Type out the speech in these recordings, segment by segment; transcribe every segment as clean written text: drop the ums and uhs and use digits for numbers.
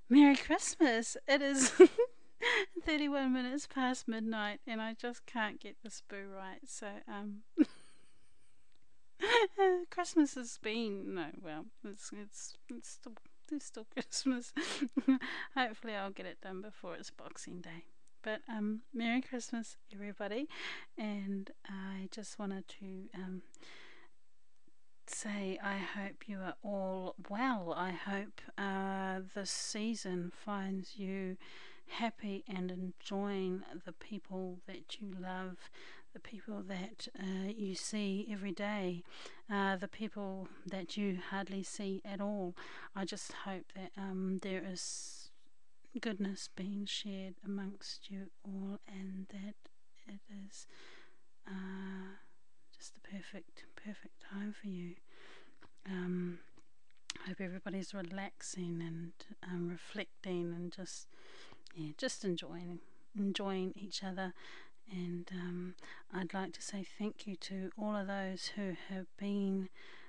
Merry Christmas! It is 31 minutes past midnight, and I just can't get the spoo right. So, Christmas has been no, well, it's still Christmas. Hopefully, I'll get it done before it's Boxing Day. But Merry Christmas, everybody, and I just wanted to say I hope you are all well. I hope this season finds you happy and enjoying the people that you love, the people that you see every day, the people that you hardly see at all. I just hope that there is goodness being shared amongst you all, and that it is just the perfect time for you. Um, I hope everybody's relaxing and reflecting and just enjoying each other. And I'd like to say thank you to all of those who have been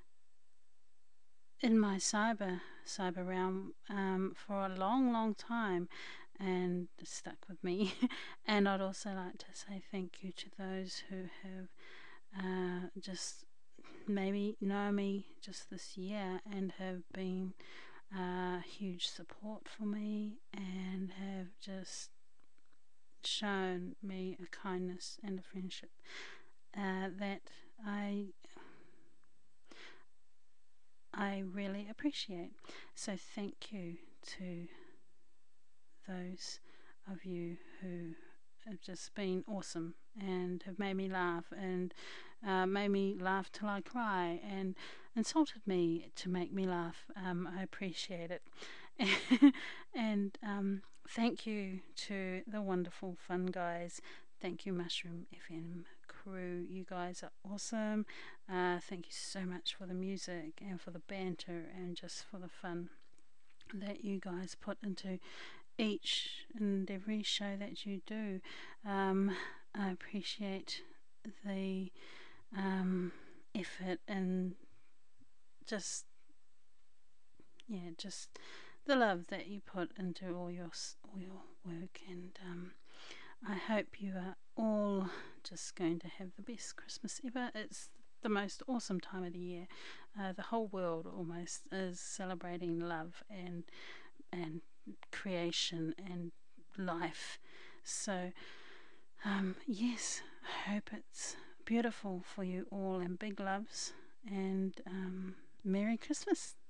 in my cyber realm for a long time and stuck with me. And I'd also like to say thank you to those who have just maybe know me just this year and have been huge support for me and have just shown me a kindness and a friendship that I really appreciate. So thank you to those of you who have just been awesome and have made me laugh and made me laugh till I cry and insulted me to make me laugh. I appreciate it. And thank you to the wonderful fun guys. Thank you, Mushroom FM crew. You guys are awesome. Thank you so much for the music and for the banter and just for the fun that you guys put into each and every show that you do. I appreciate the effort and just just the love that you put into all your work, and I hope you are all just going to have the best Christmas ever. It's the most awesome time of the year. The whole world almost is celebrating love and creation and life. So yes, I hope it's beautiful for you all, and big loves, and Merry Christmas.